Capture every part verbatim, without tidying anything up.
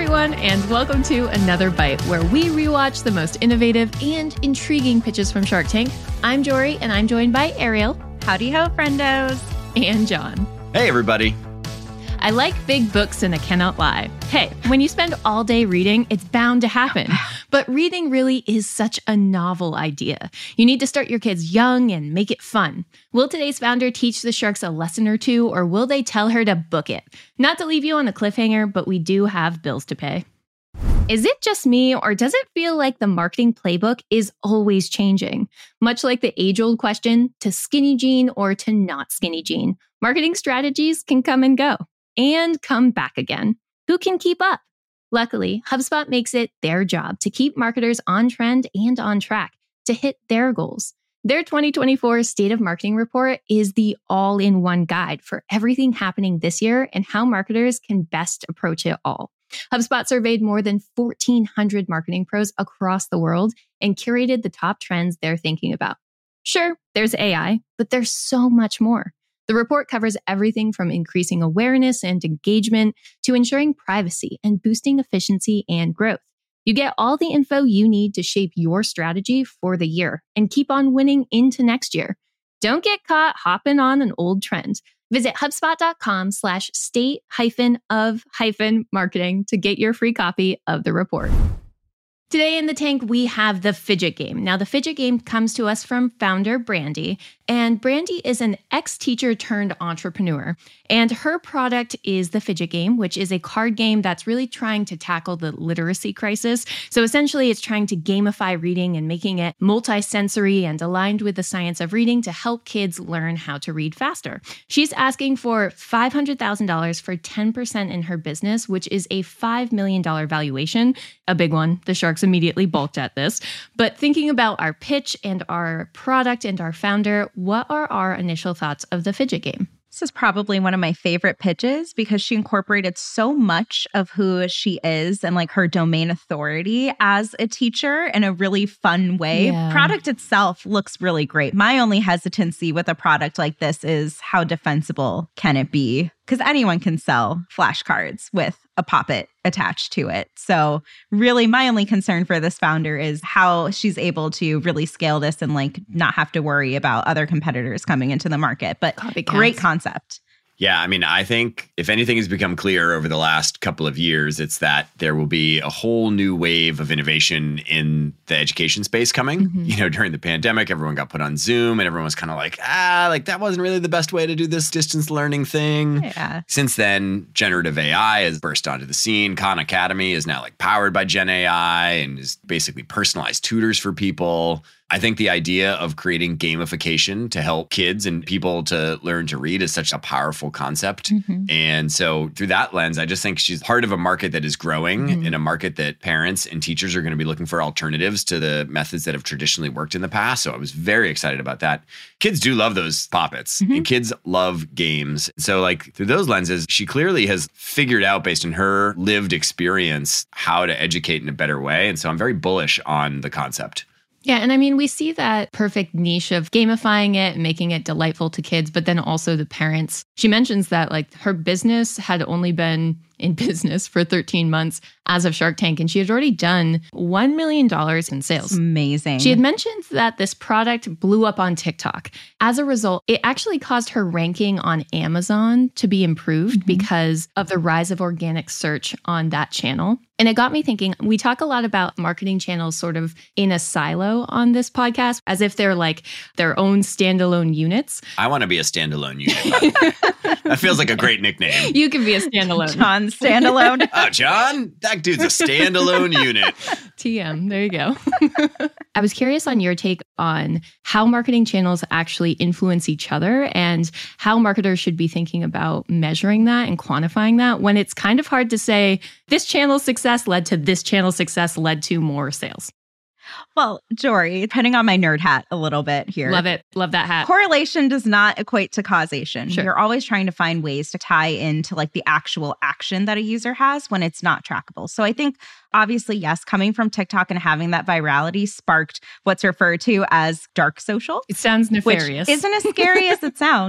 everyone, and welcome to Another Bite, where we rewatch the most innovative and intriguing pitches from Shark Tank. I'm Jory, and I'm joined by Ariel. Howdy ho, friendos. And John. Hey, everybody. I like big books and I cannot lie. Hey, when you spend all day reading, it's bound to happen. But reading really is such a novel idea. You need to start your kids young and make it fun. Will today's founder teach the sharks a lesson or two, or will they tell her to book it? Not to leave you on a cliffhanger, but we do have bills to pay. Is it just me, or does it feel like the marketing playbook is always changing? Much like the age-old question, to skinny jean or to not skinny jean, marketing strategies can come and go. And come back again. Who can keep up? Luckily, HubSpot makes it their job to keep marketers on trend and on track to hit their goals. Their twenty twenty-four State of Marketing Report is the all-in-one guide for everything happening this year and how marketers can best approach it all. HubSpot surveyed more than fourteen hundred marketing pros across the world and curated the top trends they're thinking about. Sure, there's A I, but there's so much more. The report covers everything from increasing awareness and engagement to ensuring privacy and boosting efficiency and growth. You get all the info you need to shape your strategy for the year and keep on winning into next year. Don't get caught hopping on an old trend. Visit HubSpot.com slash state hyphen of hyphen marketing to get your free copy of the report. Today in the tank, we have the Fidget Game. Now, the Fidget Game comes to us from founder Brandy, and Brandy is an ex-teacher turned entrepreneur. And her product is the Fidget Game, which is a card game that's really trying to tackle the literacy crisis. So essentially, it's trying to gamify reading and making it multi-sensory and aligned with the science of reading to help kids learn how to read faster. She's asking for five hundred thousand dollars for ten percent in her business, which is a five million dollars valuation, a big one. The Sharks immediately balked at this. But thinking about our pitch and our product and our founder, what are our initial thoughts of the Fidget Game? This is probably one of my favorite pitches because she incorporated so much of who she is and like her domain authority as a teacher in a really fun way. Yeah. Product itself looks really great. My only hesitancy with a product like this is how defensible can it be? Because anyone can sell flashcards with a Pop-It attached to it. So really my only concern for this founder is how she's able to really scale this and like not have to worry about other competitors coming into the market. But Copycats. Great concept. Yeah, I mean, I think if anything has become clear over the last couple of years, it's that there will be a whole new wave of innovation in the education space coming. Mm-hmm. You know, during the pandemic, everyone got put on Zoom and everyone was kind of like, ah, like that wasn't really the best way to do this distance learning thing. Yeah. Since then, generative A I has burst onto the scene. Khan Academy is now like powered by Gen A I and is basically personalized tutors for people. I think the idea of creating gamification to help kids and people to learn to read is such a powerful concept. Mm-hmm. And so through that lens, I just think she's part of a market that is growing, mm-hmm. in a market that parents and teachers are going to be looking for alternatives to the methods that have traditionally worked in the past. So I was very excited about that. Kids do love those Pop-Its, mm-hmm. and kids love games. So like through those lenses, she clearly has figured out based on her lived experience how to educate in a better way. And so I'm very bullish on the concept. Yeah, and I mean, we see that perfect niche of gamifying it and making it delightful to kids, but then also the parents. She mentions that like her business had only been in business for thirteen months as of Shark Tank, and she had already done one million dollars in sales. That's amazing. She had mentioned that this product blew up on TikTok. As a result, it actually caused her ranking on Amazon to be improved, mm-hmm. because of the rise of organic search on that channel. And it got me thinking, we talk a lot about marketing channels sort of in a silo on this podcast, as if they're like their own standalone units. I want to be a standalone unit. That feels like a great nickname. You can be a standalone. John standalone. Oh, John, that dude's a standalone unit. T M, there you go. I was curious on your take on how marketing channels actually influence each other and how marketers should be thinking about measuring that and quantifying that when it's kind of hard to say this channel's success led to this channel's success led to more sales. Well, Jory, putting on my nerd hat a little bit here. Love it. Love that hat. Correlation does not equate to causation. Sure. You're always trying to find ways to tie into like the actual action that a user has when it's not trackable. So I think obviously, yes, coming from TikTok and having that virality sparked what's referred to as dark social. It sounds nefarious. Which isn't as scary as it sounds.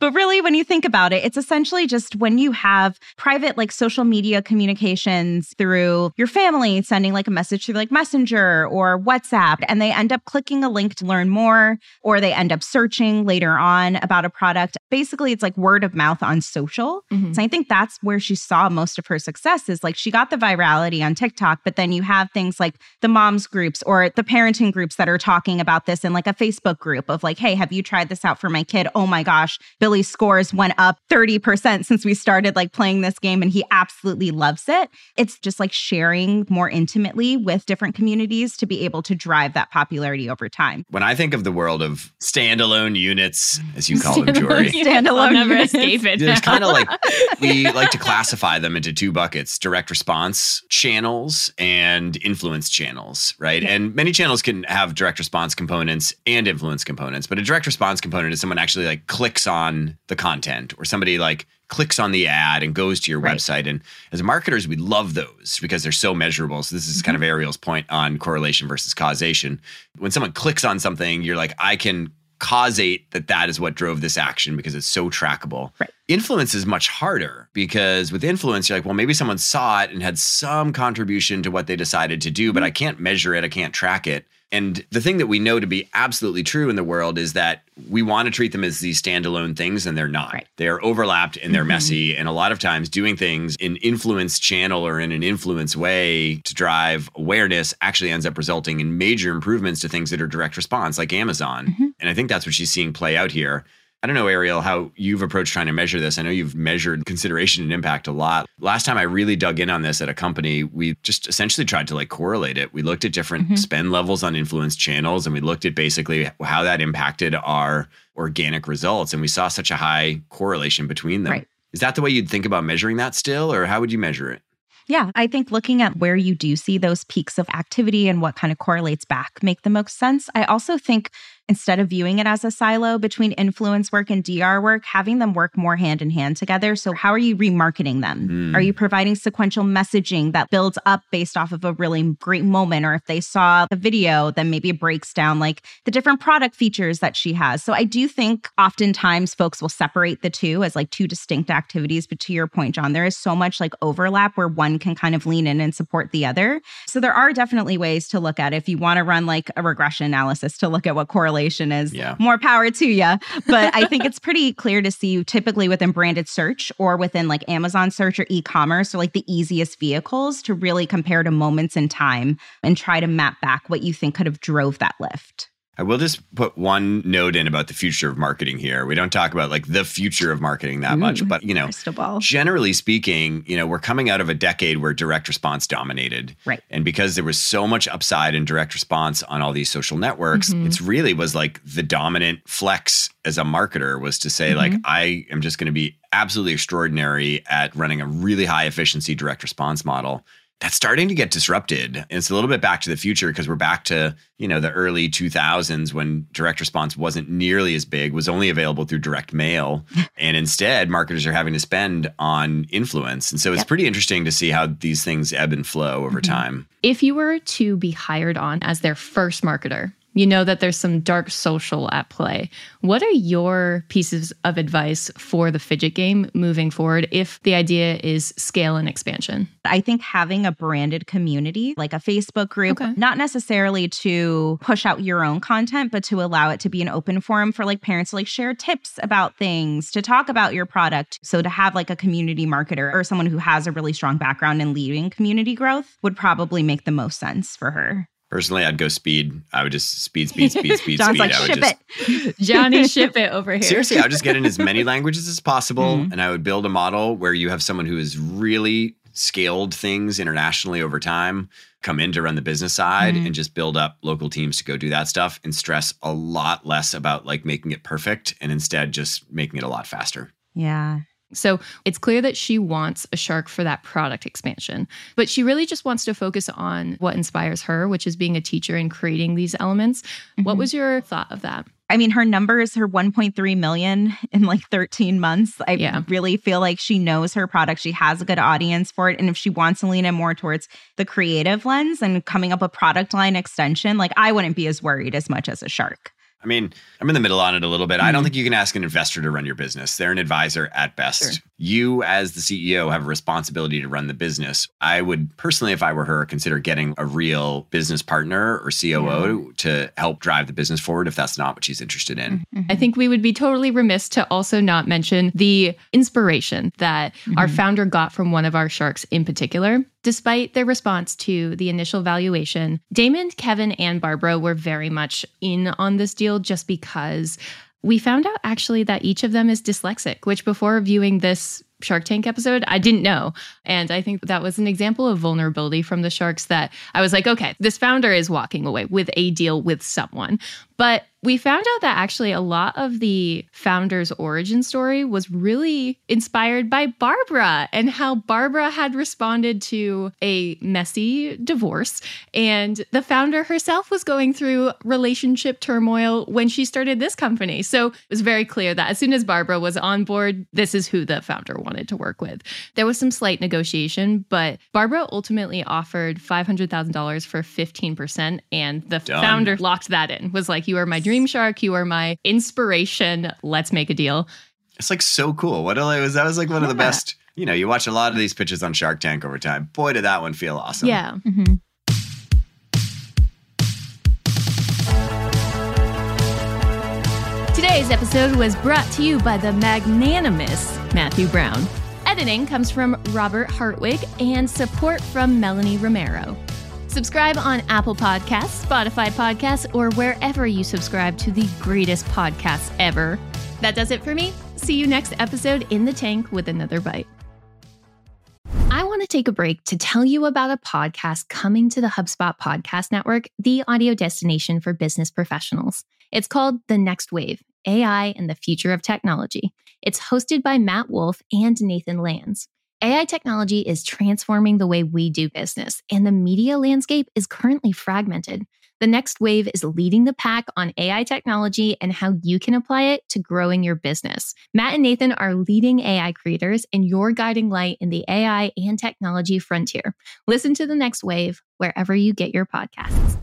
But really, when you think about it, it's essentially just when you have private like social media communications through your family, sending like a message through like Messenger or WhatsApp, and they end up clicking a link to learn more, or they end up searching later on about a product. Basically, it's like word of mouth on social. Mm-hmm. So I think that's where she saw most of her success is like she got the virality on TikTok, but then you have things like the moms groups or the parenting groups that are talking about this in like a Facebook group of like, hey, have you tried this out for my kid? Oh my gosh, Billy's scores went up thirty percent since we started like playing this game and he absolutely loves it. It's just like sharing more intimately with different communities to be able to drive that popularity over time. When I think of the world of standalone units, as you call them, Jory. Standalone I'll never units. Escape it. There's kind of like, we like to classify them into two buckets, direct response channels and influence channels, right? Yeah. And many channels can have direct response components and influence components, but a direct response component is someone actually like clicks on the content or somebody like clicks on the ad and goes to your right. website. And as marketers, we love those because they're so measurable. So this is mm-hmm. kind of Ariel's point on correlation versus causation. When someone clicks on something, you're like, I can causate that that is what drove this action because it's so trackable. Right. Influence is much harder because with influence, you're like, well, maybe someone saw it and had some contribution to what they decided to do, but I can't measure it. I can't track it. And the thing that we know to be absolutely true in the world is that we want to treat them as these standalone things, and they're not. Right. They're overlapped and they're mm-hmm. messy. And a lot of times doing things in influence channel or in an influence way to drive awareness actually ends up resulting in major improvements to things that are direct response, like Amazon. Mm-hmm. And I think that's what she's seeing play out here. I don't know, Ariel, how you've approached trying to measure this. I know you've measured consideration and impact a lot. Last time I really dug in on this at a company, we just essentially tried to like correlate it. We looked at different mm-hmm. spend levels on influence channels, and we looked at basically how that impacted our organic results. And we saw such a high correlation between them. Right. Is that the way you'd think about measuring that still, or how would you measure it? Yeah, I think looking at where you do see those peaks of activity and what kind of correlates back make the most sense. I also think instead of viewing it as a silo between influence work and D R work, having them work more hand in hand together. So how are you remarketing them? Mm. Are you providing sequential messaging that builds up based off of a really great moment? Or if they saw the video, then maybe it breaks down like the different product features that she has. So I do think oftentimes folks will separate the two as like two distinct activities. But to your point, John, there is so much like overlap where one can kind of lean in and support the other. So there are definitely ways to look at it. If you want to run like a regression analysis to look at what correlation is, yeah. more power to you. But I think it's pretty clear to see typically within branded search or within like Amazon search or e-commerce or like the easiest vehicles to really compare to moments in time and try to map back what you think could have drove that lift. I will just put one note in about the future of marketing here. We don't talk about like the future of marketing that Ooh, much, but you know, generally speaking, you know, we're coming out of a decade where direct response dominated. Right. And because there was so much upside in direct response on all these social networks, mm-hmm. it's really was like the dominant flex as a marketer was to say mm-hmm. like, I am just going to be absolutely extraordinary at running a really high efficiency direct response model. That's starting to get disrupted. And it's a little bit back to the future because we're back to, you know, the early two thousands when direct response wasn't nearly as big, was only available through direct mail. And instead, marketers are having to spend on influence. And so it's yep. pretty interesting to see how these things ebb and flow over mm-hmm. time. If you were to be hired on as their first marketer, you know that there's some dark social at play. What are your pieces of advice for the Fidget game moving forward if the idea is scale and expansion? I think having a branded community, like a Facebook group, okay. not necessarily to push out your own content, but to allow it to be an open forum for like parents to like share tips about things, to talk about your product. So to have like a community marketer or someone who has a really strong background in leading community growth would probably make the most sense for her. Personally, I'd go speed. I would just speed, speed, speed, speed, John's speed. like, I would ship just, it. Johnny, ship it over here. Seriously, I would just get in as many languages as possible. Mm-hmm. And I would build a model where you have someone who has really scaled things internationally over time, come in to run the business side mm-hmm. and just build up local teams to go do that stuff and stress a lot less about like making it perfect and instead just making it a lot faster. Yeah. So it's clear that she wants a shark for that product expansion, but she really just wants to focus on what inspires her, which is being a teacher and creating these elements. Mm-hmm. What was your thought of that? I mean, her numbers, her one point three million in like thirteen months. I yeah. really feel like she knows her product. She has a good audience for it. And if she wants to lean in more towards the creative lens and coming up with product line extension, like I wouldn't be as worried as much as a shark. I mean, I'm in the middle on it a little bit. Mm-hmm. I don't think you can ask an investor to run your business. They're an advisor at best. Sure. You, as the C E O, have a responsibility to run the business. I would personally, if I were her, consider getting a real business partner or C O O yeah. to help drive the business forward if that's not what she's interested in. Mm-hmm. I think we would be totally remiss to also not mention the inspiration that mm-hmm. our founder got from one of our sharks in particular. Despite their response to the initial valuation, Damon, Kevin, and Barbara were very much in on this deal just because we found out actually that each of them is dyslexic, which before viewing this Shark Tank episode, I didn't know. And I think that was an example of vulnerability from the sharks that I was like, okay, this founder is walking away with a deal with someone. But we found out that actually a lot of the founder's origin story was really inspired by Barbara and how Barbara had responded to a messy divorce. And the founder herself was going through relationship turmoil when she started this company. So it was very clear that as soon as Barbara was on board, this is who the founder wanted to work with. There was some slight negotiation, but Barbara ultimately offered five hundred thousand dollars for fifteen percent. And the Done. founder locked that in, was like, you are my dream shark. You are my inspiration. Let's make a deal. It's like so cool. What was that was like one yeah. of the best. You know, you watch a lot of these pitches on Shark Tank over time. Boy, did that one feel awesome. Yeah. Mm-hmm. Today's episode was brought to you by the magnanimous Matthew Brown. Editing comes from Robert Hartwig and support from Melanie Romero. Subscribe on Apple Podcasts, Spotify Podcasts, or wherever you subscribe to the greatest podcasts ever. That does it for me. See you next episode in the tank with another bite. I want to take a break to tell you about a podcast coming to the HubSpot Podcast Network, the audio destination for business professionals. It's called The Next Wave, A I and the Future of Technology. It's hosted by Matt Wolf and Nathan Lands. A I technology is transforming the way we do business, and the media landscape is currently fragmented. The Next Wave is leading the pack on A I technology and how you can apply it to growing your business. Matt and Nathan are leading A I creators and your guiding light in the A I and technology frontier. Listen to The Next Wave wherever you get your podcasts.